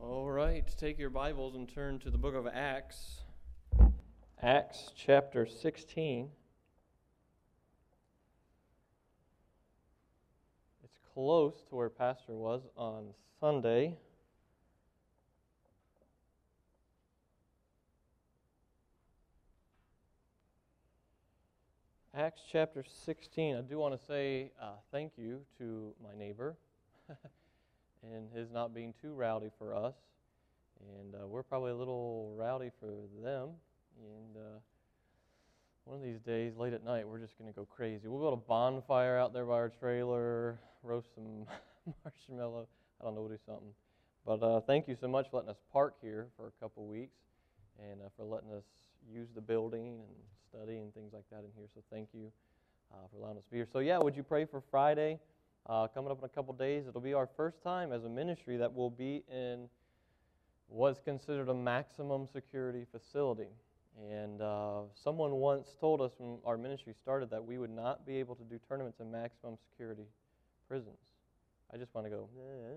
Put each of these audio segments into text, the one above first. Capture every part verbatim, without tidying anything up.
All right, take your Bibles and turn to the book of Acts. Acts chapter sixteen. It's close to where Pastor was on Sunday. Acts chapter sixteen. I do want to say uh, thank you to my neighbor and his not being too rowdy for us. And uh, we're probably a little rowdy for them. And uh, one of these days, late at night, we're just going to go crazy. We'll build a bonfire out there by our trailer, roast some marshmallow. I don't know, we'll do something. But uh, thank you so much for letting us park here for a couple weeks and uh, for letting us use the building and study and things like that in here. So thank you uh, for allowing us to be here. So yeah, would you pray for Friday? Uh, coming up in a couple days, it'll be our first time as a ministry that will be in what's considered a maximum security facility. And uh, someone once told us when our ministry started that we would not be able to do tournaments in maximum security prisons. I just want to go,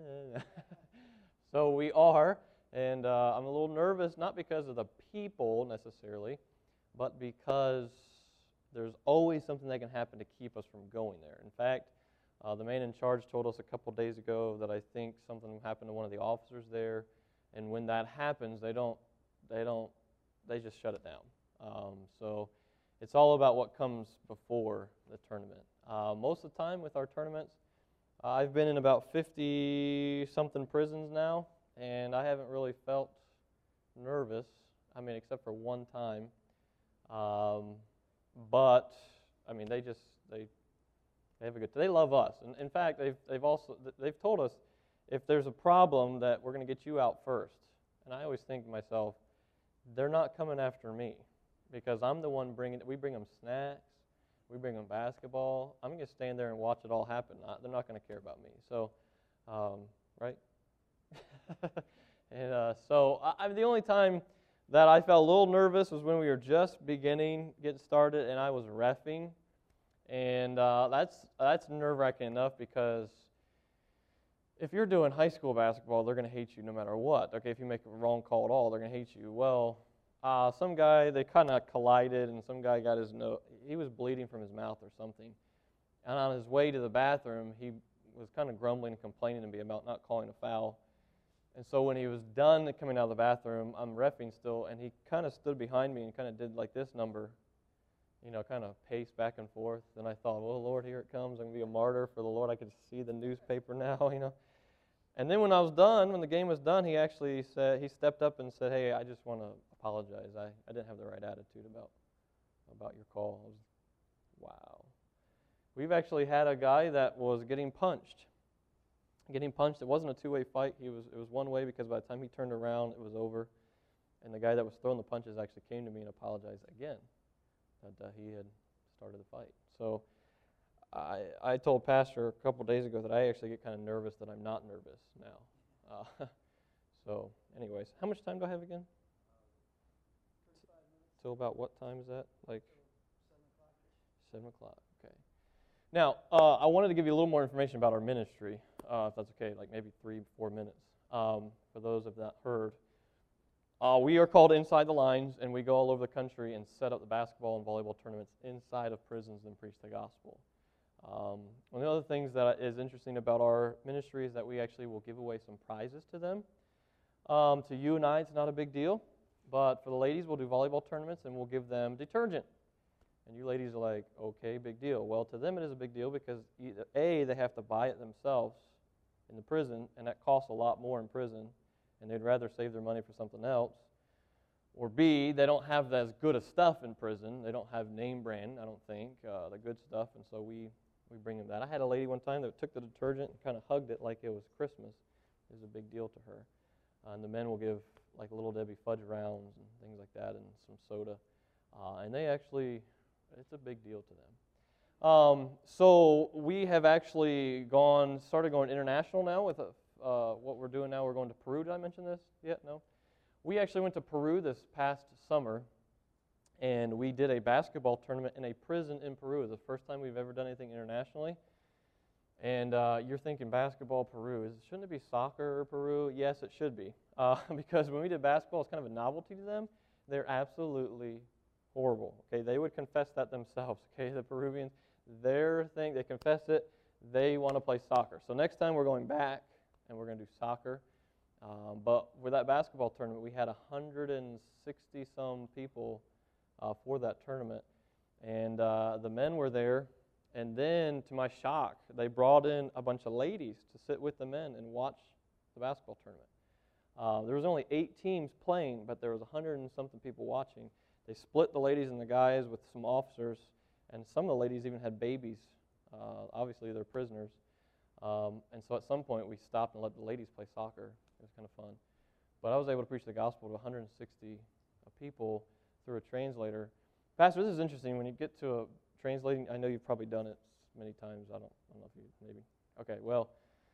so we are, and uh, I'm a little nervous, not because of the people necessarily, but because there's always something that can happen to keep us from going there. In fact, Uh, the man in charge told us a couple days ago that I think something happened to one of the officers there, and when that happens, they don't, they don't, they just shut it down. Um, so it's all about what comes before the tournament. Uh, most of the time with our tournaments, uh, I've been in about fifty-something prisons now, and I haven't really felt nervous. I mean, except for one time. Um, but I mean, they just they. They have a good. They love us, and in fact, they've they've also they've told us if there's a problem that we're going to get you out first. And I always think to myself, they're not coming after me because I'm the one bringing. We bring them snacks, we bring them basketball. I'm going to stand there and watch it all happen. Not, they're not going to care about me. So, um, right? and uh, so I, I, the only time that I felt a little nervous was when we were just beginning, getting started, and I was reffing. And uh, that's that's nerve-wracking enough because if you're doing high school basketball, they're going to hate you no matter what. Okay, if you make a wrong call at all, they're going to hate you. Well, uh, some guy, they kind of collided, and some guy got his nose, he was bleeding from his mouth or something. And on his way to the bathroom, he was kind of grumbling and complaining to me about not calling a foul. And so when he was done coming out of the bathroom, I'm reffing still, and he kind of stood behind me and kind of did like this number. You know, kind of paced back and forth. And I thought, well, Lord, here it comes. I'm going to be a martyr for the Lord. I could see the newspaper now, you know. And then when I was done, when the game was done, he actually said, he stepped up and said, hey, I just want to apologize. I, I didn't have the right attitude about about your call. I was, wow. We've actually had a guy that was getting punched. Getting punched. It wasn't a two-way fight. He was It was one way because by the time he turned around, it was over. And the guy that was throwing the punches actually came to me and apologized again. That uh, he had started the fight. So I I told Pastor a couple days ago that I actually get kind of nervous that I'm not nervous now. Uh, so anyways, how much time do I have again? Till about what time is that? Like seven o'clock. Okay. Now, uh, I wanted to give you a little more information about our ministry, uh, if that's okay, like maybe three, four minutes, um, for those who have not heard. Uh, we are called Inside the Lines, and we go all over the country and set up the basketball and volleyball tournaments inside of prisons and preach the gospel. Um, one of the other things that is interesting about our ministry is that we actually will give away some prizes to them. Um, to you and I, it's not a big deal, but for the ladies, we'll do volleyball tournaments, and we'll give them detergent. And you ladies are like, okay, big deal. Well, to them it is a big deal because, either A, they have to buy it themselves in the prison, and that costs a lot more in prison, and they'd rather save their money for something else. Or B, they don't have as good a stuff in prison. They don't have name brand, I don't think, uh, the good stuff, and so we, we bring them that. I had a lady one time that took the detergent and kind of hugged it like it was Christmas. It was a big deal to her. Uh, and the men will give like Little Debbie fudge rounds and things like that and some soda. Uh, and they actually, it's a big deal to them. Um, so we have actually gone, started going international now with a Uh, what we're doing now. We're going to Peru. Did I mention this yet? No? We actually went to Peru this past summer, and we did a basketball tournament in a prison in Peru. It was the first time we've ever done anything internationally. And uh, you're thinking basketball, Peru. Is, shouldn't it be soccer, Peru? Yes, it should be. Uh, because when we did basketball, it's kind of a novelty to them. They're absolutely horrible. Okay, they would confess that themselves. Okay, the Peruvians, their thing, they confess it. They want to play soccer. So next time we're going back, and we're going to do soccer. Um, but with that basketball tournament, we had one hundred sixty some people uh, for that tournament. And uh, the men were there. And then, to my shock, they brought in a bunch of ladies to sit with the men and watch the basketball tournament. Uh, there was only eight teams playing, but there was one hundred and something people watching. They split the ladies and the guys with some officers, and some of the ladies even had babies. Uh, obviously, they're prisoners. Um, and so at some point, we stopped and let the ladies play soccer. It was kind of fun. But I was able to preach the gospel to one hundred sixty people through a translator. Pastor, this is interesting. When you get to a translating, I know you've probably done it many times. I don't, I don't know if you, maybe. Okay, well,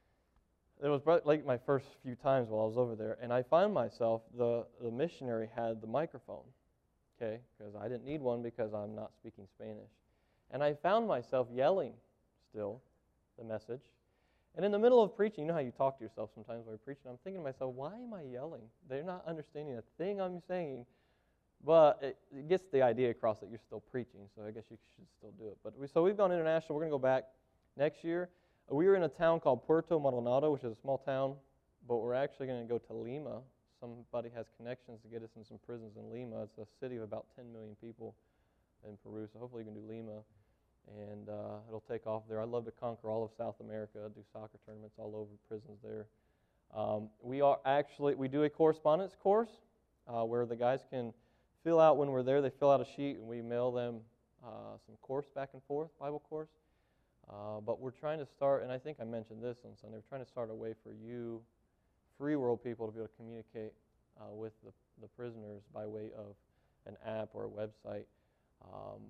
it was like my first few times while I was over there, and I found myself, the, the missionary had the microphone, okay, because I didn't need one because I'm not speaking Spanish. And I found myself yelling still the message. And in the middle of preaching, you know how you talk to yourself sometimes when you're preaching, I'm thinking to myself, why am I yelling? They're not understanding a thing I'm saying. But it, it gets the idea across that you're still preaching, so I guess you should still do it. But we, so we've gone international. We're going to go back next year. We were in a town called Puerto Maldonado, which is a small town, but we're actually going to go to Lima. Somebody has connections to get us in some prisons in Lima. It's a city of about ten million people in Peru, so hopefully we can do Lima, and uh, it'll take off there. I'd love to conquer all of South America, do soccer tournaments all over prisons there. Um, we are actually, we do a correspondence course uh, where the guys can fill out, when we're there, they fill out a sheet and we mail them uh, some course back and forth, Bible course. Uh, but we're trying to start, and I think I mentioned this on Sunday, we're trying to start a way for you, free world people, to be able to communicate uh, with the, the prisoners by way of an app or a website. Um,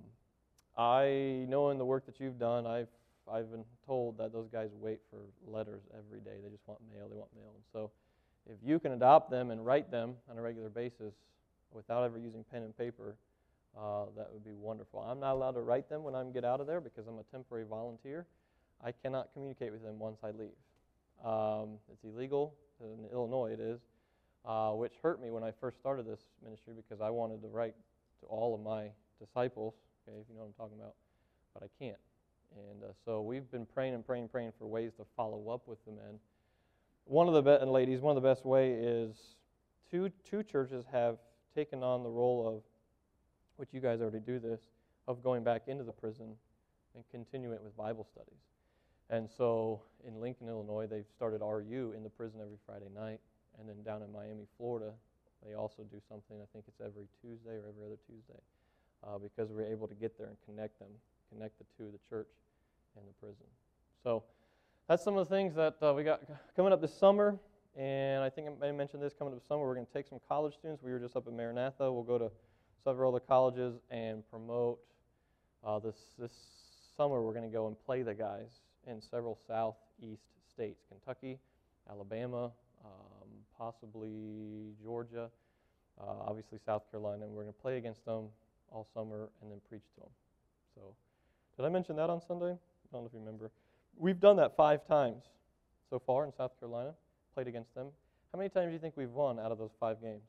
I know in the work that you've done, I've I've been told that those guys wait for letters every day. They just want mail, they want mail. And so if you can adopt them and write them on a regular basis, without ever using pen and paper, uh, that would be wonderful. I'm not allowed to write them when I get out of there because I'm a temporary volunteer. I cannot communicate with them once I leave. Um, it's illegal. In Illinois it is, uh, which hurt me when I first started this ministry because I wanted to write to all of my disciples, okay, if you know what I'm talking about, but I can't. And uh, so we've been praying and praying and praying for ways to follow up with the men. One of the be- and ladies, one of the best way is two two churches have taken on the role of, which you guys already do this, of going back into the prison and continue it with Bible studies. And so in Lincoln, Illinois, they've started R U in the prison every Friday night. And then down in Miami, Florida, they also do something, I think it's every Tuesday or every other Tuesday, uh, because we're able to get there and connect them, connect the two, the church and the prison. So that's some of the things that uh, we got coming up this summer. And I think I may mention this coming up this summer. We're going to take some college students. We were just up at Maranatha. We'll go to several other colleges and promote. Uh, this this summer, we're going to go and play the guys in several southeast states: Kentucky, Alabama, um, possibly Georgia, uh, obviously South Carolina. And we're going to play against them all summer and then preach to them. So, did I mention that on Sunday? I don't know if you remember. We've done that five times so far in South Carolina. Played against them. How many times do you think we've won out of those five games?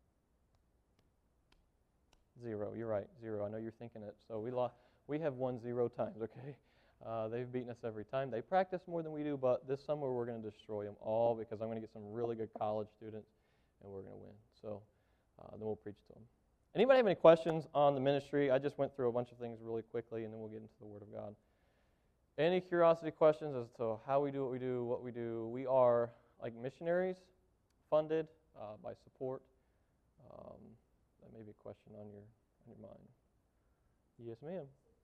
Zero. You're right. Zero. I know you're thinking it. So we lost. We have won zero times. Okay. Uh, they've beaten us every time. They practice more than we do, but this summer we're going to destroy them all because I'm going to get some really good college students, and we're going to win. So uh, then we'll preach to them. Anybody have any questions on the ministry? I just went through a bunch of things really quickly, and then we'll get into the Word of God. Any curiosity questions as to how we do what we do, what we do? We are like missionaries, funded uh, by support. Um, that may be a question on your on your mind. Yes, ma'am.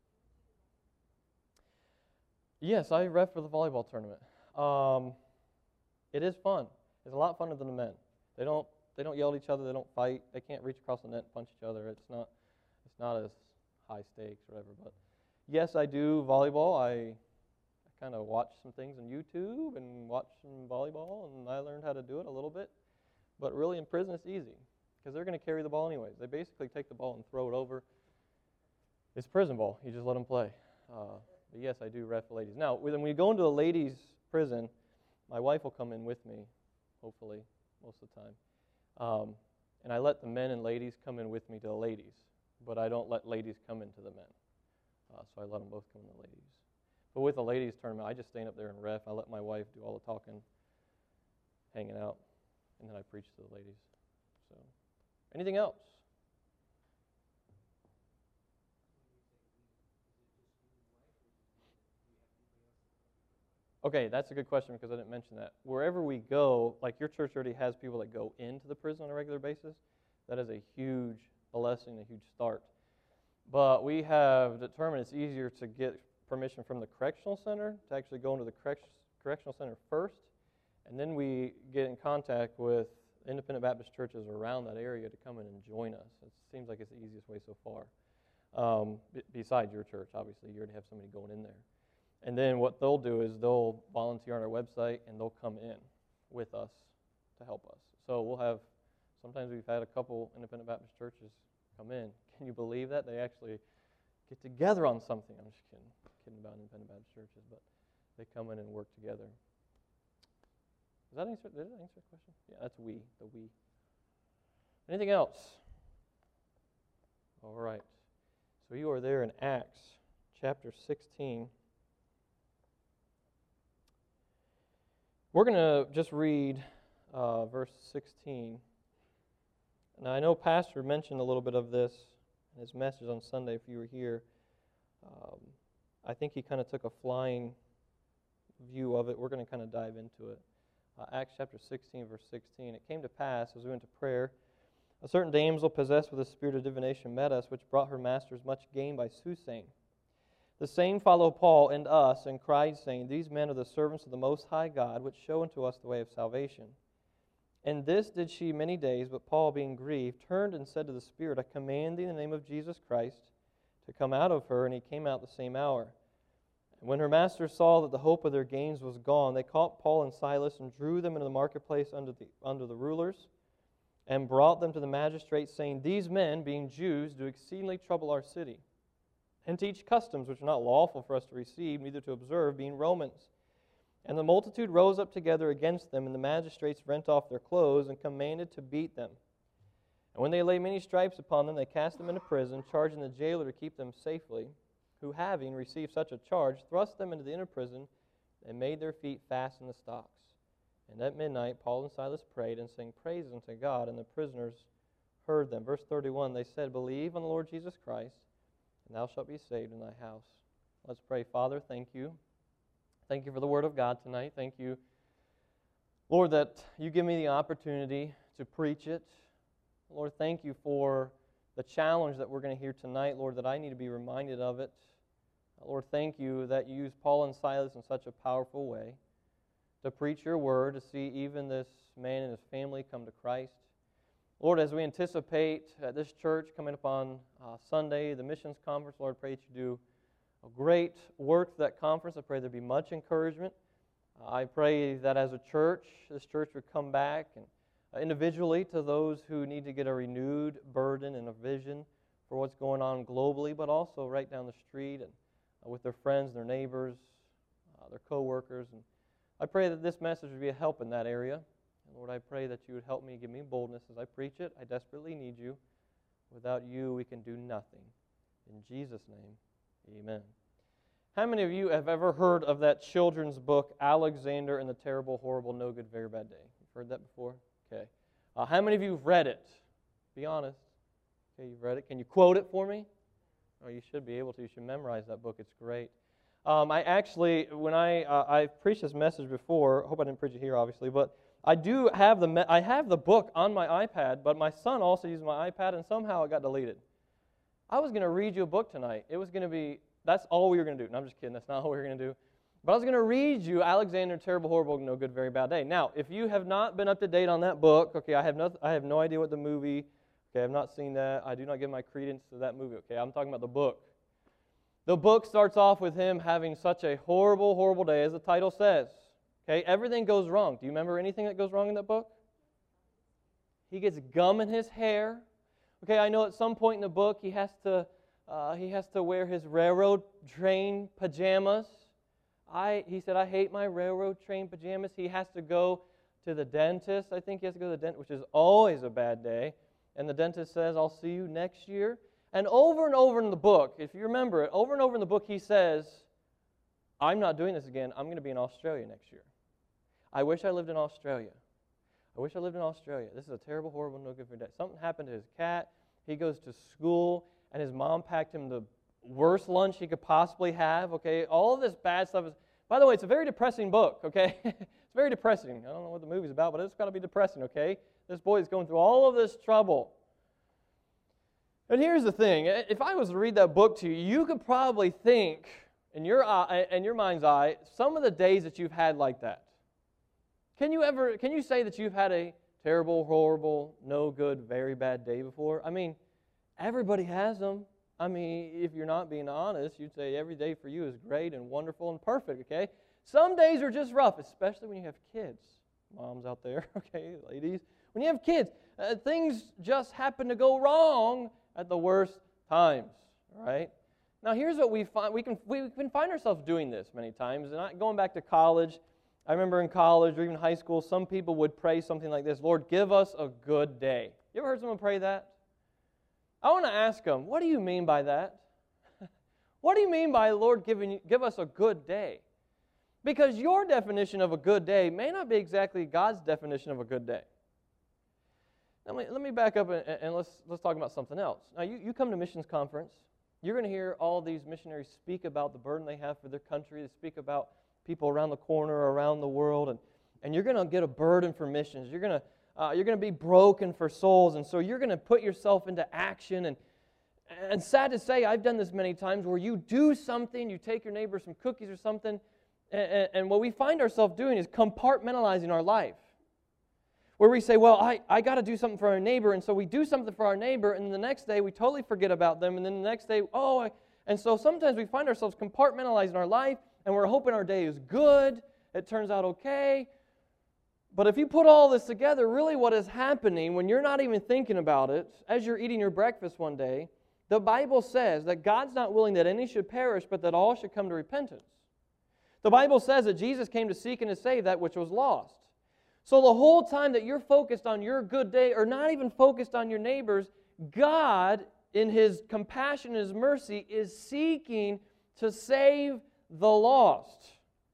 Yes, I ref for the volleyball tournament. Um, it is fun. It's a lot funner than the men. They don't they don't yell at each other. They don't fight. They can't reach across the net and punch each other. It's not it's not as high stakes or whatever. But yes, I do volleyball. I kind of watch some things on YouTube and watch some volleyball, and I learned how to do it a little bit. But really in prison it's easy because they're going to carry the ball anyways. They basically take the ball and throw it over. It's prison ball. You just let them play. Uh, But yes, I do ref ladies. Now, when we go into a ladies' prison, my wife will come in with me, hopefully, most of the time. Um, and I let the men and ladies come in with me to the ladies, but I don't let ladies come into the men. Uh, so I let them both come in the ladies. But with the ladies' tournament, I just stand up there and ref. I let my wife do all the talking, hanging out, and then I preach to the ladies. So, anything else? Okay, that's a good question because I didn't mention that. Wherever we go, like your church already has people that go into the prison on a regular basis. That is a huge blessing, a huge start. But we have determined it's easier to get permission from the correctional center to actually go into the correct, correctional center first, and then we get in contact with independent Baptist churches around that area to come in and join us. It seems like it's the easiest way so far. Um, b- besides your church, obviously, you already have somebody going in there. And then what they'll do is they'll volunteer on our website and they'll come in with us to help us. So we'll have, sometimes we've had a couple independent Baptist churches come in. Can you believe that? They actually get together on something. I'm just kidding, kidding about independent Baptist churches, but they come in and work together. Does that answer, did that answer the question? Yeah, that's we, the we. Anything else? All right. So you are there in Acts chapter sixteen. We're going to just read uh, verse sixteen. Now, I know Pastor mentioned a little bit of this in his message on Sunday if you were here. Um, I think he kind of took a flying view of it. We're going to kind of dive into it. Uh, Acts chapter sixteen, verse sixteen. It came to pass, as we went to prayer, a certain damsel possessed with a spirit of divination met us, which brought her masters much gain by soothsaying. The same followed Paul and us, and cried, saying, These men are the servants of the Most High God, which show unto us the way of salvation. And this did she many days, but Paul, being grieved, turned and said to the Spirit, I command thee in the name of Jesus Christ to come out of her. And he came out the same hour. And when her masters saw that the hope of their gains was gone, they caught Paul and Silas and drew them into the marketplace under the, under the rulers, and brought them to the magistrates, saying, These men, being Jews, do exceedingly trouble our city, and teach customs which are not lawful for us to receive, neither to observe, being Romans. And the multitude rose up together against them, and the magistrates rent off their clothes, and commanded to beat them. And when they laid many stripes upon them, they cast them into prison, charging the jailer to keep them safely, who, having received such a charge, thrust them into the inner prison, and made their feet fast in the stocks. And at midnight Paul and Silas prayed, and sang praises unto God, and the prisoners heard them. Verse thirty-one, they said, Believe on the Lord Jesus Christ, and thou shalt be saved in thy house. Let's pray. Father, thank you. Thank you for the word of God tonight. Thank you, Lord, that you give me the opportunity to preach it. Lord, thank you for the challenge that we're going to hear tonight, Lord, that I need to be reminded of it. Lord, thank you that you used Paul and Silas in such a powerful way to preach your word, to see even this man and his family come to Christ. Lord, as we anticipate at this church coming up on uh, Sunday, the missions conference, Lord, I pray that you do a great work at that conference. I pray there be much encouragement. Uh, I pray that as a church, this church would come back and uh, individually to those who need to get a renewed burden and a vision for what's going on globally, but also right down the street and uh, with their friends, their neighbors, uh, their co-workers. And I pray that this message would be a help in that area. And Lord, I pray that you would help me, give me boldness as I preach it. I desperately need you. Without you, we can do nothing. In Jesus' name, amen. How many of you have ever heard of that children's book, Alexander and the Terrible, Horrible, No Good, Very Bad Day? You've heard that before? Okay. Uh, how many of you have read it? Be honest. Okay, you've read it. Can you quote it for me? Oh, you should be able to. You should memorize that book. It's great. Um, I actually, when I uh, I've preached this message before. I hope I didn't preach it here, obviously, but I do have the me- I have the book on my iPad. But my son also uses my iPad, and somehow it got deleted. I was going to read you a book tonight. It was going to be that's all we were going to do. No, I'm just kidding. That's not what we were going to do. But I was going to read you Alexander, Terrible, Horrible, No Good, Very Bad Day. Now, if you have not been up to date on that book, okay, I have no I have no idea what the movie. Okay, I've not seen that. I do not give my credence to that movie. Okay, I'm talking about the book. The book starts off with him having such a horrible, horrible day, as the title says. Okay, everything goes wrong. Do you remember anything that goes wrong in that book? He gets gum in his hair. Okay, I know at some point in the book he has to Uh, he has to wear his railroad train pajamas. I, he said, I hate my railroad train pajamas. He has to go to the dentist. I think he has to go to the dentist, which is always a bad day. And the dentist says, I'll see you next year. And over and over in the book, if you remember it, over and over in the book he says, I'm not doing this again. I'm going to be in Australia next year. I wish I lived in Australia. I wish I lived in Australia. This is a terrible, horrible, no good for day. Something happened to his cat. He goes to school, and his mom packed him the worst lunch he could possibly have, okay? All of this bad stuff is, by the way, it's a very depressing book, okay? It's very depressing. I don't know what the movie's about, but it's got to be depressing, okay? This boy is going through all of this trouble. And here's the thing. If I was to read that book to you, you could probably think, in your eye, in your mind's eye, some of the days that you've had like that. Can you ever, can you say that you've had a terrible, horrible, no good, very bad day before? I mean, everybody has them. I mean, if you're not being honest, you'd say every day for you is great and wonderful and perfect, okay? Some days are just rough, especially when you have kids. Moms out there, okay, ladies. When you have kids, uh, things just happen to go wrong at the worst times, all right? Now, here's what we find. We can, we can find ourselves doing this many times. And I, going back to college, I remember in college or even high school, some people would pray something like this, Lord, give us a good day. You ever heard someone pray that? I want to ask them, what do you mean by that? What do you mean by, Lord, giving, give us a good day? Because your definition of a good day may not be exactly God's definition of a good day. Let me, let me back up and, and let's, let's talk about something else. Now, you, you come to missions conference. You're going to hear all these missionaries speak about the burden they have for their country. They speak about people around the corner, around the world, and, and you're going to get a burden for missions. You're going to uh, you're going to be broken for souls, and so you're going to put yourself into action. And and sad to say, I've done this many times where you do something, you take your neighbor some cookies or something, and, and, and what we find ourselves doing is compartmentalizing our life. Where we say, well, I, I got to do something for our neighbor, and so we do something for our neighbor, and the next day we totally forget about them, and then the next day, oh, I, and so sometimes we find ourselves compartmentalizing our life, and we're hoping our day is good, it turns out okay. But if you put all this together, really what is happening when you're not even thinking about it, as you're eating your breakfast one day, the Bible says that God's not willing that any should perish, but that all should come to repentance. The Bible says that Jesus came to seek and to save that which was lost. So the whole time that you're focused on your good day, or not even focused on your neighbors, God, in His compassion and His mercy, is seeking to save the lost.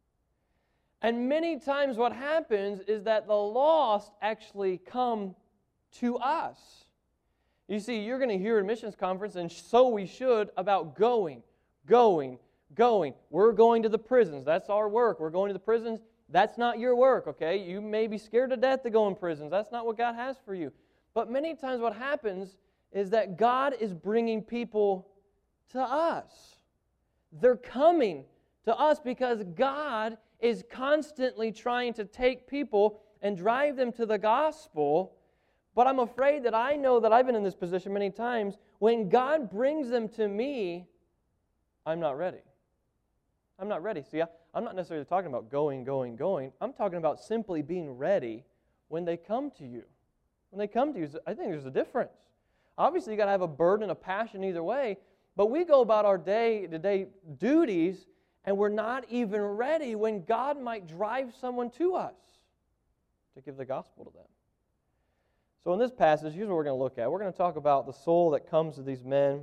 And many times what happens is that the lost actually come to us. You see, you're going to hear in missions conference, and so we should, about going, going, going. We're going to the prisons. That's our work. We're going to the prisons. That's not your work, okay? You may be scared to death to go in prisons. That's not what God has for you. But many times what happens is that God is bringing people to us. They're coming to us because God is constantly trying to take people and drive them to the gospel. But I'm afraid that I know that I've been in this position many times. When God brings them to me, I'm not ready. I'm not ready. See, I'm not necessarily talking about going, going, going. I'm talking about simply being ready when they come to you. When they come to you, I think there's a difference. Obviously, you got to have a burden, a passion either way, but we go about our day-to-day duties, and we're not even ready when God might drive someone to us to give the gospel to them. So in this passage, here's what we're going to look at. We're going to talk about the soul that comes to these men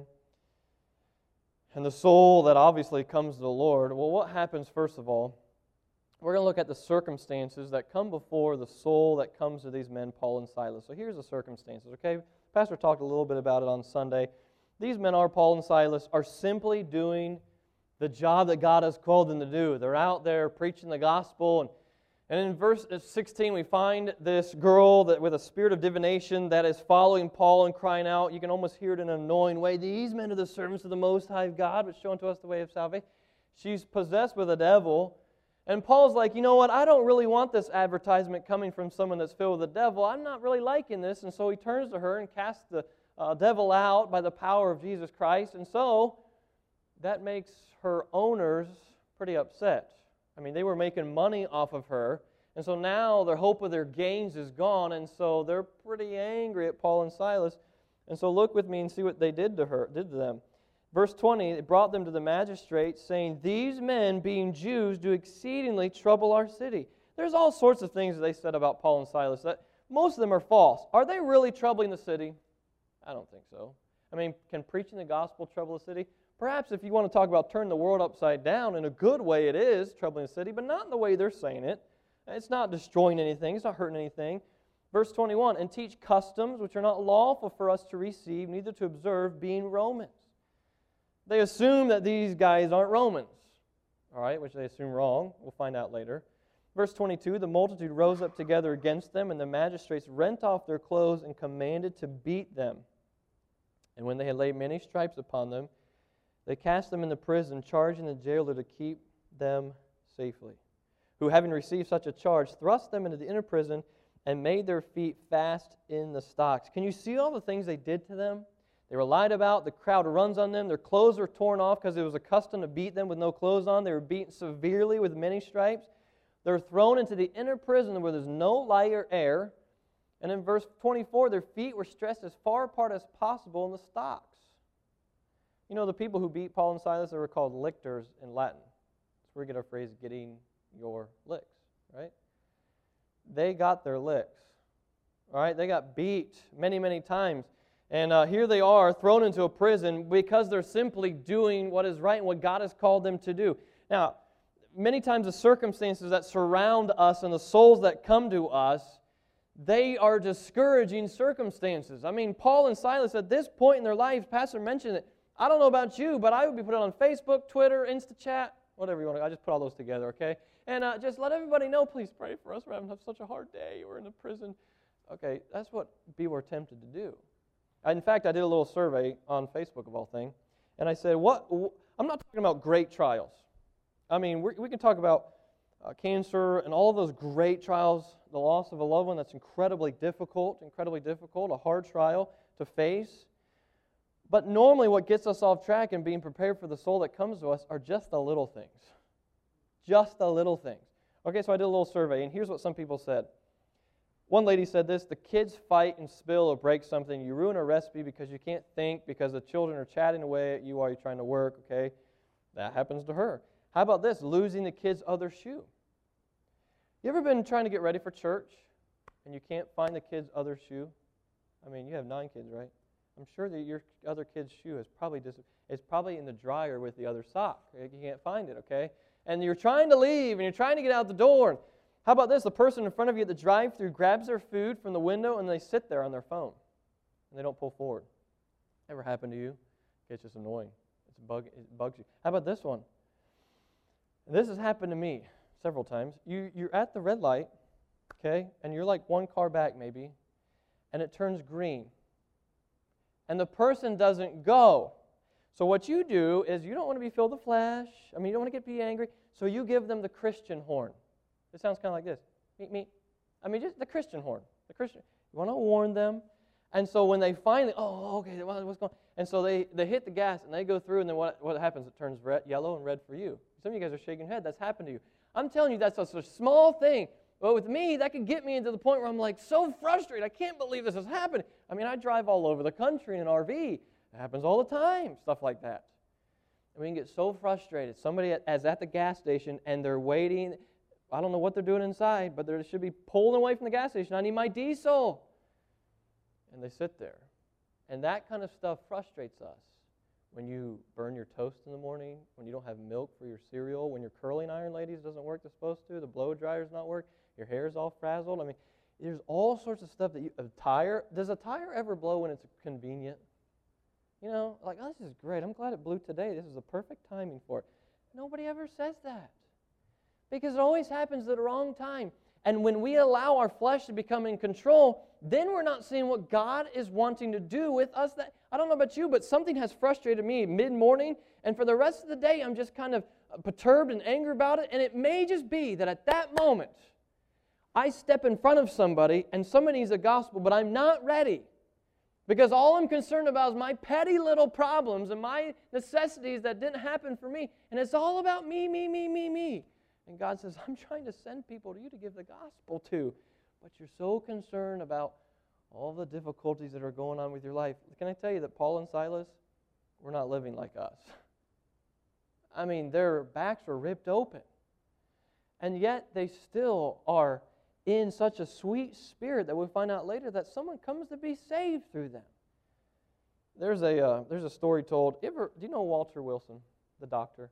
and the soul that obviously comes to the Lord. Well, what happens first of all? We're going to look at the circumstances that come before the soul that comes to these men, Paul and Silas. So here's the circumstances, okay? Pastor talked a little bit about it on Sunday. These men are, Paul and Silas, are simply doing the job that God has called them to do. They're out there preaching the gospel. And, and in verse sixteen, we find this girl that with a spirit of divination that is following Paul and crying out. You can almost hear it in an annoying way. These men are the servants of the Most High God, which show unto us the way of salvation. She's possessed with a devil. And Paul's like, you know what? I don't really want this advertisement coming from someone that's filled with the devil. I'm not really liking this. And so he turns to her and casts the uh, devil out by the power of Jesus Christ. And so that makes her owners pretty upset. I mean, they were making money off of her, and so now their hope of their gains is gone, and so they're pretty angry at Paul and Silas. And so look with me and see what they did to her, did to them. Verse twenty, it brought them to the magistrates, saying, "These men, being Jews, do exceedingly trouble our city." There's all sorts of things that they said about Paul and Silas that most of them are false. Are they really troubling the city? I don't think so. I mean, can preaching the gospel trouble the city? Perhaps if you want to talk about turn the world upside down, in a good way it is troubling the city, but not in the way they're saying it. It's not destroying anything. It's not hurting anything. Verse twenty-one, "And teach customs which are not lawful for us to receive, neither to observe, being Romans." They assume that these guys aren't Romans, all right, which they assume wrong. We'll find out later. Verse twenty-two, "The multitude rose up together against them, and the magistrates rent off their clothes and commanded to beat them. And when they had laid many stripes upon them, they cast them into prison, charging the jailer to keep them safely. Who, having received such a charge, thrust them into the inner prison and made their feet fast in the stocks." Can you see all the things they did to them? They were lied about. The crowd runs on them. Their clothes were torn off because it was a custom to beat them with no clothes on. They were beaten severely with many stripes. They're thrown into the inner prison where there's no light or air. And in verse twenty-four, their feet were stretched as far apart as possible in the stocks. You know, the people who beat Paul and Silas, they were called lictors in Latin. That's where we get our phrase, getting your licks, right? They got their licks, all right? They got beat many, many times. And uh, here they are thrown into a prison because they're simply doing what is right and what God has called them to do. Now, many times the circumstances that surround us and the souls that come to us, they are discouraging circumstances. I mean, Paul and Silas at this point in their lives, Pastor mentioned it, I don't know about you, but I would be put on Facebook, Twitter, InstaChat, whatever you want to, I just put all those together, okay? And uh, just let everybody know, please pray for us. We're having such a hard day. We're in a prison. Okay, that's what we were tempted to do. In fact, I did a little survey on Facebook of all things, and I said, "What? I'm not talking about great trials. I mean, we we can talk about uh, cancer and all of those great trials, the loss of a loved one, that's incredibly difficult, incredibly difficult, a hard trial to face. But normally what gets us off track and being prepared for the soul that comes to us are just the little things. Just the little things." Okay, so I did a little survey, and here's what some people said. One lady said this: "The kids fight and spill or break something. You ruin a recipe because you can't think, because the children are chatting away at you while you're trying to work." Okay, that happens to her. How about this? Losing the kid's other shoe. You ever been trying to get ready for church and you can't find the kid's other shoe? I mean, you have nine kids, right? I'm sure that your other kid's shoe is probably dis- it's probably in the dryer with the other sock. You can't find it, okay? And you're trying to leave and you're trying to get out the door. How about this? The person in front of you at the drive-thru grabs their food from the window and they sit there on their phone and they don't pull forward. Ever happened to you? It's just annoying. It's a bug. It bugs you. How about this one? This has happened to me several times. You, you're at the red light, okay, and you're like one car back maybe, and it turns green. And the person doesn't go. So what you do is you don't want to be filled with flesh. I mean, you don't want to get be angry. So you give them the Christian horn. It sounds kind of like this. Meet me. I mean, just the Christian horn. The Christian. You want to warn them. And so when they finally, oh, okay, what's going on? And so they, they hit the gas and they go through, and then what, what happens? It turns red, yellow and red for you. Some of you guys are shaking your head. That's happened to you. I'm telling you, that's such a small thing. But with me, that could get me into the point where I'm like so frustrated. I can't believe this is happening. I mean, I drive all over the country in an R V. It happens all the time, stuff like that. And we can get so frustrated. Somebody is at the gas station and they're waiting. I don't know what they're doing inside, but they should be pulling away from the gas station. I need my diesel. And they sit there. And that kind of stuff frustrates us. When you burn your toast in the morning, when you don't have milk for your cereal, when your curling iron, ladies, doesn't work the supposed to, the blow dryer's not work, your hair's all frazzled. I mean, there's all sorts of stuff that you, a tire, does a tire ever blow when it's convenient? You know, like, oh, this is great. I'm glad it blew today. This is the perfect timing for it. Nobody ever says that. Because it always happens at the wrong time. And when we allow our flesh to become in control, then we're not seeing what God is wanting to do with us. That I don't know about you, but something has frustrated me mid-morning, and for the rest of the day, I'm just kind of perturbed and angry about it. And it may just be that at that moment, I step in front of somebody, and somebody needs the gospel, but I'm not ready. Because all I'm concerned about is my petty little problems and my necessities that didn't happen for me. And it's all about me, me, me, me, me. And God says, I'm trying to send people to you to give the gospel to. But you're so concerned about all the difficulties that are going on with your life. Can I tell you that Paul and Silas, were not living like us. I mean, their backs were ripped open. And yet they still are in such a sweet spirit that we'll find out later that someone comes to be saved through them. There's a uh, there's a story told. You ever, do you know Walter Wilson, the doctor?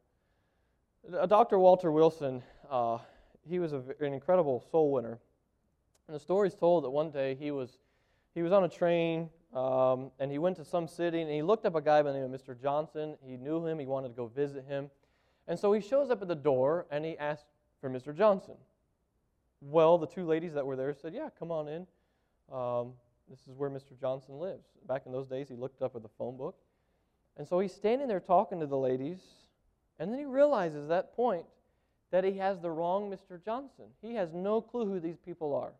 Uh, Doctor Walter Wilson, uh, he was a, an incredible soul winner. And the story is told that one day he was he was on a train um, and he went to some city and he looked up a guy by the name of Mister Johnson. He knew him. He wanted to go visit him. And so he shows up at the door and he asked for Mister Johnson. Well, the two ladies that were there said, yeah, come on in. Um, this is where Mister Johnson lives. Back in those days, he looked up at the phone book. And so he's standing there talking to the ladies, and then he realizes at that point that he has the wrong Mister Johnson. He has no clue who these people are.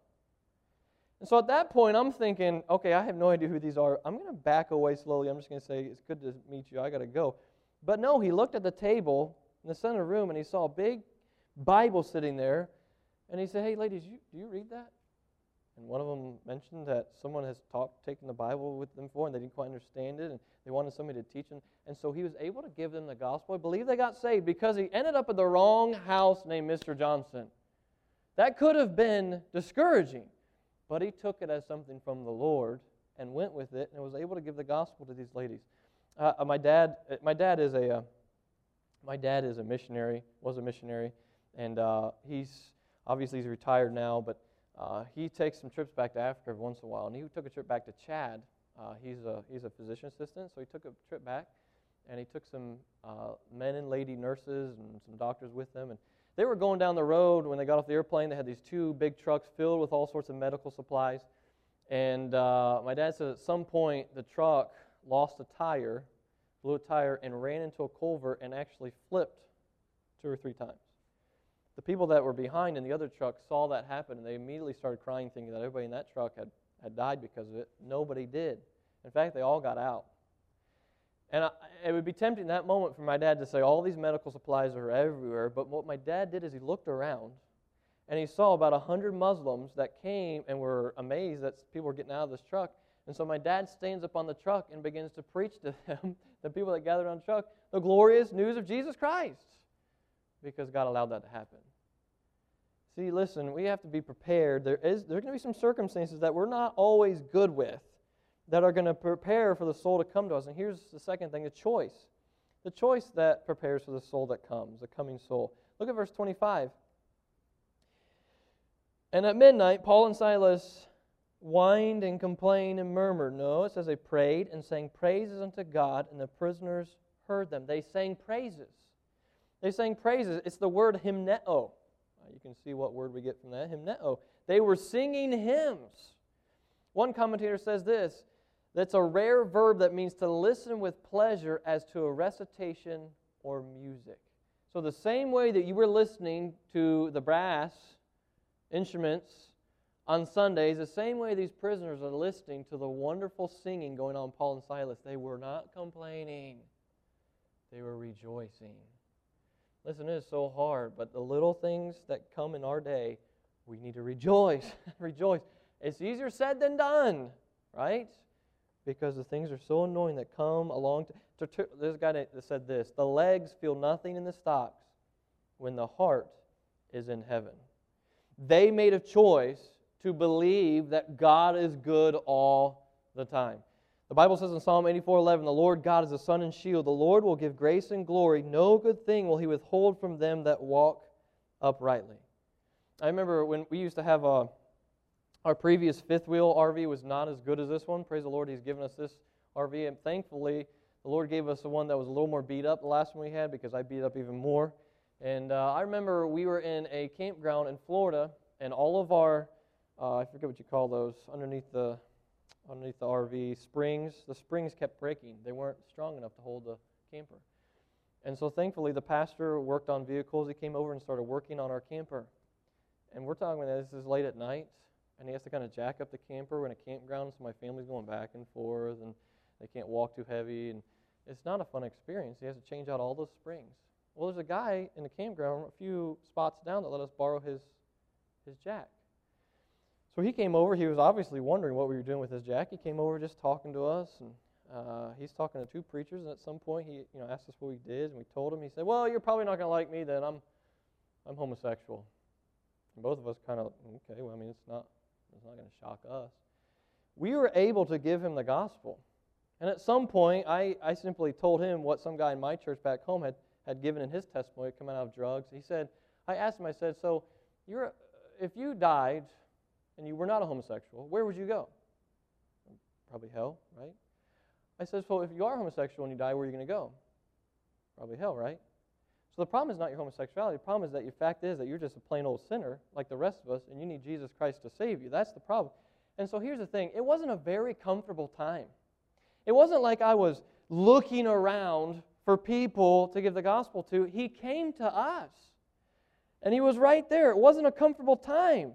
And so at that point, I'm thinking, okay, I have no idea who these are. I'm going to back away slowly. I'm just going to say, it's good to meet you. I got to go. But no, he looked at the table in the center of the room, and he saw a big Bible sitting there. And he said, hey, ladies, you, do you read that? And one of them mentioned that someone has taught, taken the Bible with them before, and they didn't quite understand it, and they wanted somebody to teach them. And so he was able to give them the gospel. I believe they got saved because he ended up at the wrong house named Mister Johnson. That could have been discouraging, but he took it as something from the Lord and went with it and was able to give the gospel to these ladies. Uh, my dad, my dad is a, uh, my dad is a missionary, was a missionary, and uh, he's obviously he's retired now, but uh, he takes some trips back to Africa every once in a while. And he took a trip back to Chad. Uh, he's a he's a physician assistant, so he took a trip back, and he took some uh, men and lady nurses and some doctors with them. And they were going down the road when they got off the airplane. They had these two big trucks filled with all sorts of medical supplies. And uh, my dad said at some point the truck lost a tire, blew a tire, and ran into a culvert and actually flipped two or three times. The people that were behind in the other truck saw that happen, and they immediately started crying, thinking that everybody in that truck had, had died because of it. Nobody did. In fact, they all got out. And I, it would be tempting in that moment for my dad to say, all these medical supplies are everywhere, but what my dad did is he looked around, and he saw about a hundred Muslims that came and were amazed that people were getting out of this truck. And so my dad stands up on the truck and begins to preach to them, the people that gathered on the truck, the glorious news of Jesus Christ. Because God allowed that to happen. See, listen, we have to be prepared. There is there's going to be some circumstances that we're not always good with that are going to prepare for the soul to come to us. And here's the second thing, the choice. The choice that prepares for the soul that comes, the coming soul. Look at verse twenty-five. And at midnight, Paul and Silas whined and complained and murmured. No, it says they prayed and sang praises unto God, and the prisoners heard them. They sang praises. They sang praises. It's the word hymneo. You can see what word we get from that, hymneo. They were singing hymns. One commentator says this, that's a rare verb that means to listen with pleasure as to a recitation or music. So the same way that you were listening to the brass instruments on Sundays, the same way these prisoners are listening to the wonderful singing going on Paul and Silas. They were not complaining. They were rejoicing. Listen, it is so hard, but the little things that come in our day, we need to rejoice. Rejoice. It's easier said than done, right? Because the things are so annoying that come along. To, to, there's a guy that said this, the legs feel nothing in the stocks when the heart is in heaven. They made a choice to believe that God is good all the time. The Bible says in Psalm eighty-four eleven, the Lord God is a sun and shield. The Lord will give grace and glory. No good thing will He withhold from them that walk uprightly. I remember when we used to have a, our previous fifth wheel R V was not as good as this one. Praise the Lord, He's given us this R V. And thankfully, the Lord gave us the one that was a little more beat up, the last one we had, because I beat up even more. And uh, I remember we were in a campground in Florida, and all of our, uh, I forget what you call those, underneath the... underneath the R V springs, the springs kept breaking. They weren't strong enough to hold the camper. And so thankfully the pastor worked on vehicles. He came over and started working on our camper. And we're talking about this is late at night, and he has to kind of jack up the camper. We're in a campground, so my family's going back and forth, and they can't walk too heavy, and it's not a fun experience. He has to change out all those springs. Well, there's a guy in the campground a few spots down that let us borrow his his jack. So he came over. He was obviously wondering what we were doing with his jack. He came over just talking to us, and Uh, he's talking to two preachers, and at some point he you know asked us what we did, and we told him. He said, well, you're probably not going to like me then. I'm I'm homosexual. And both of us kind of, okay, well, I mean, it's not, it's not going to shock us. We were able to give him the gospel. And at some point, I, I simply told him what some guy in my church back home had, had given in his testimony coming out of drugs. He said, I asked him, I said, so you're, if you died and you were not a homosexual, where would you go? Probably hell, right? I said, so if you are homosexual and you die, where are you going to go? Probably hell, right? So the problem is not your homosexuality. The problem is that the fact is that you're just a plain old sinner like the rest of us, and you need Jesus Christ to save you. That's the problem. And so here's the thing. It wasn't a very comfortable time. It wasn't like I was looking around for people to give the gospel to. He came to us, and he was right there. It wasn't a comfortable time,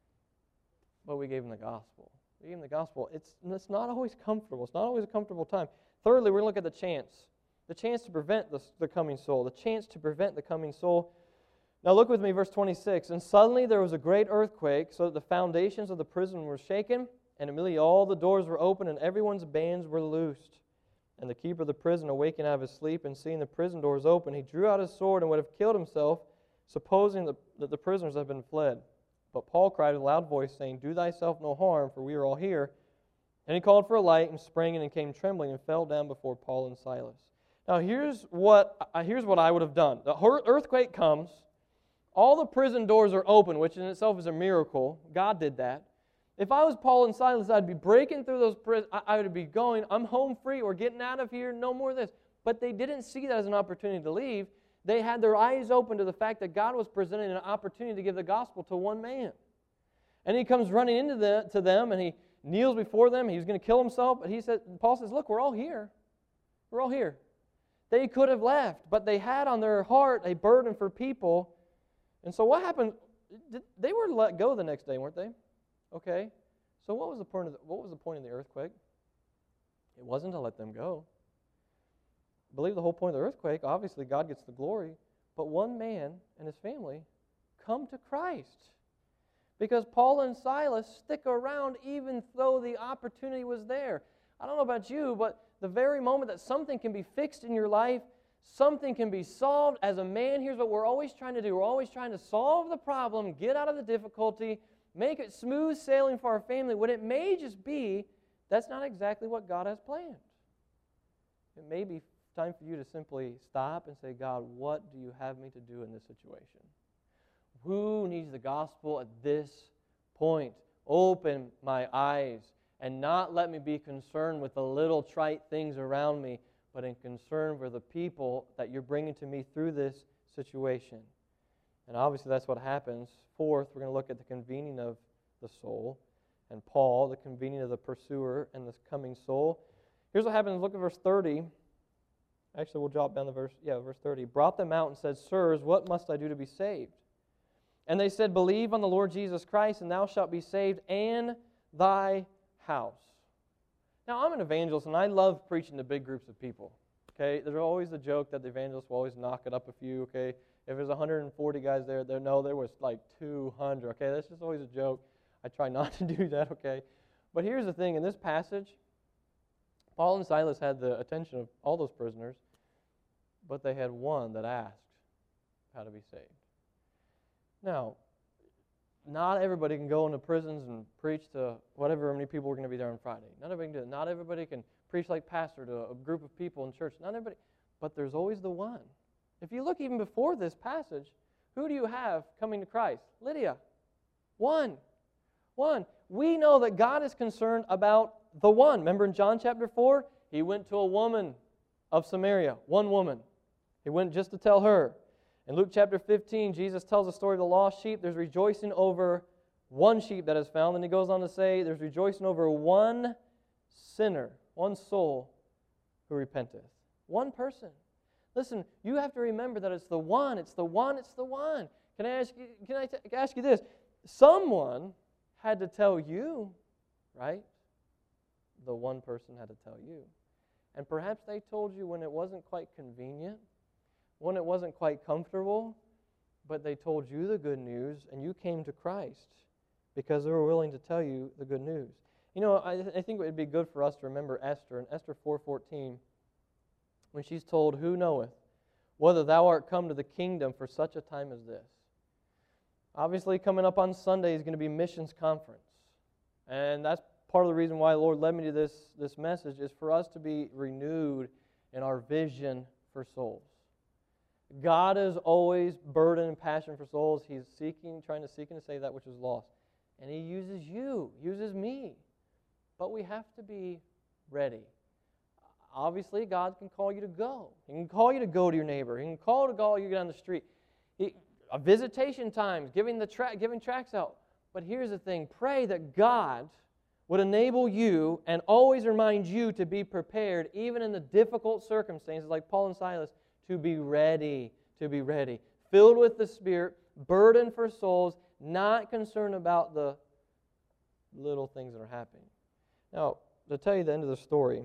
but we gave him the gospel. We gave him the gospel. It's, it's not always comfortable. It's not always a comfortable time. Thirdly, we're going to look at the chance. The chance to prevent the, the coming soul. The chance to prevent the coming soul. Now look with me, verse twenty-six. And suddenly there was a great earthquake, so that the foundations of the prison were shaken, and immediately all the doors were opened, and everyone's bands were loosed. And the keeper of the prison, awakened out of his sleep, and seeing the prison doors open, he drew out his sword and would have killed himself, supposing that, that the prisoners had been fled. But Paul cried with a loud voice, saying, Do thyself no harm, for we are all here. And he called for a light, and sprang in, and came trembling, and fell down before Paul and Silas. Now here's what uh, here's what I would have done. The earthquake comes, all the prison doors are open, which in itself is a miracle. God did that. If I was Paul and Silas, I'd be breaking through those prisons. I, I would be going, I'm home free, we're getting out of here, no more of this. But they didn't see that as an opportunity to leave. They had their eyes open to the fact that God was presenting an opportunity to give the gospel to one man. And he comes running into the, to them, and he kneels before them. He was going to kill himself, but he said, Paul says, look, we're all here. We're all here. They could have left, but they had on their heart a burden for people. And so what happened? They were let go the next day, weren't they? Okay. So what was the point of the, what was the point of the earthquake? It wasn't to let them go. I believe the whole point of the earthquake, obviously God gets the glory, but one man and his family come to Christ. Because Paul and Silas stick around even though the opportunity was there. I don't know about you, but the very moment that something can be fixed in your life, something can be solved, as a man, here's what we're always trying to do. We're always trying to solve the problem, get out of the difficulty, make it smooth sailing for our family, when it may just be that's not exactly what God has planned. It may be time for you to simply stop and say, God, what do you have me to do in this situation? Who needs the gospel at this point? Open my eyes and not let me be concerned with the little trite things around me, but in concern for the people that you're bringing to me through this situation. And obviously that's what happens. Fourth, we're going to look at the convening of the soul. And Paul, the convening of the pursuer and the coming soul. Here's what happens. Look at verse thirty. Actually, we'll drop down to verse, yeah, verse thirty. Brought them out and said, Sirs, what must I do to be saved? And they said, Believe on the Lord Jesus Christ, and thou shalt be saved, and thy house. Now, I'm an evangelist, and I love preaching to big groups of people. Okay, there's always the joke that the evangelist will always knock it up a few. Okay, if there's one hundred forty guys there, there no, there was like two hundred. Okay, that's just always a joke. I try not to do that. Okay, but here's the thing: in this passage, Paul and Silas had the attention of all those prisoners, but they had one that asked how to be saved. Now, not everybody can go into prisons and preach to whatever many people are going to be there on Friday. Not everybody can do it. Not everybody can preach like pastor to a group of people in church. Not everybody. But there's always the one. If you look even before this passage, who do you have coming to Christ? Lydia. One. One. We know that God is concerned about the one. Remember in John chapter four? He went to a woman of Samaria. One woman. He went just to tell her. In Luke chapter fifteen, Jesus tells the story of the lost sheep. There's rejoicing over one sheep that is found. And he goes on to say, there's rejoicing over one sinner, one soul who repenteth. One person. Listen, you have to remember that it's the one, it's the one, it's the one. Can I ask you, can I t- ask you this? Someone had to tell you, right? The one person had to tell you. And perhaps they told you when it wasn't quite convenient, when it wasn't quite comfortable, but they told you the good news, and you came to Christ because they were willing to tell you the good news. You know, I, I think it would be good for us to remember Esther, in Esther four fourteen, when she's told, "Who knoweth whether thou art come to the kingdom for such a time as this?" Obviously, coming up on Sunday is going to be missions conference. And that's part of the reason why the Lord led me to this, this message, is for us to be renewed in our vision for souls. God is always burdened and passion for souls. He's seeking, trying to seek and to save that which is lost. And He uses you, uses me. But we have to be ready. Obviously, God can call you to go. He can call you to go to your neighbor. He can call to call you down the street. He, a visitation times, giving the tra- giving tracts out. But here's the thing: pray that God would enable you and always remind you to be prepared, even in the difficult circumstances, like Paul and Silas, to be ready, to be ready, filled with the Spirit, burdened for souls, not concerned about the little things that are happening. Now, to tell you the end of the story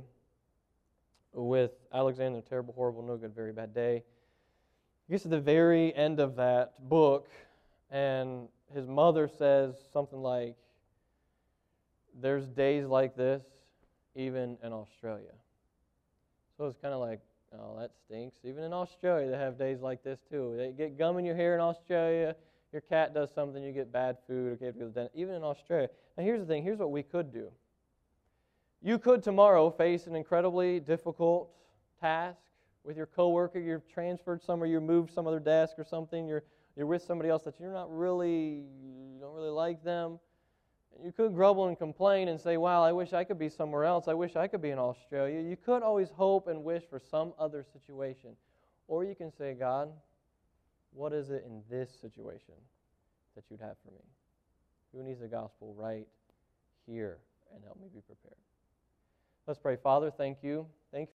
with Alexander, terrible, horrible, no good, very bad day. He gets to the very end of that book, and his mother says something like, "There's days like this even in Australia." So it's kind of like, oh, that stinks. Even in Australia, they have days like this too. They get gum in your hair in Australia. Your cat does something, you get bad food. Okay, have to go to the dentist. Even in Australia. Now, here's the thing. Here's what we could do. You could tomorrow face an incredibly difficult task with your coworker. You're transferred somewhere. You moved some other desk or something. You're you're with somebody else that you're not really, you don't really like them. You could grumble and complain and say, "Wow, I wish I could be somewhere else. I wish I could be in Australia." You could always hope and wish for some other situation. Or you can say, "God, what is it in this situation that you'd have for me? Who needs the gospel right here? And help me be prepared." Let's pray. Father, thank you. Thank you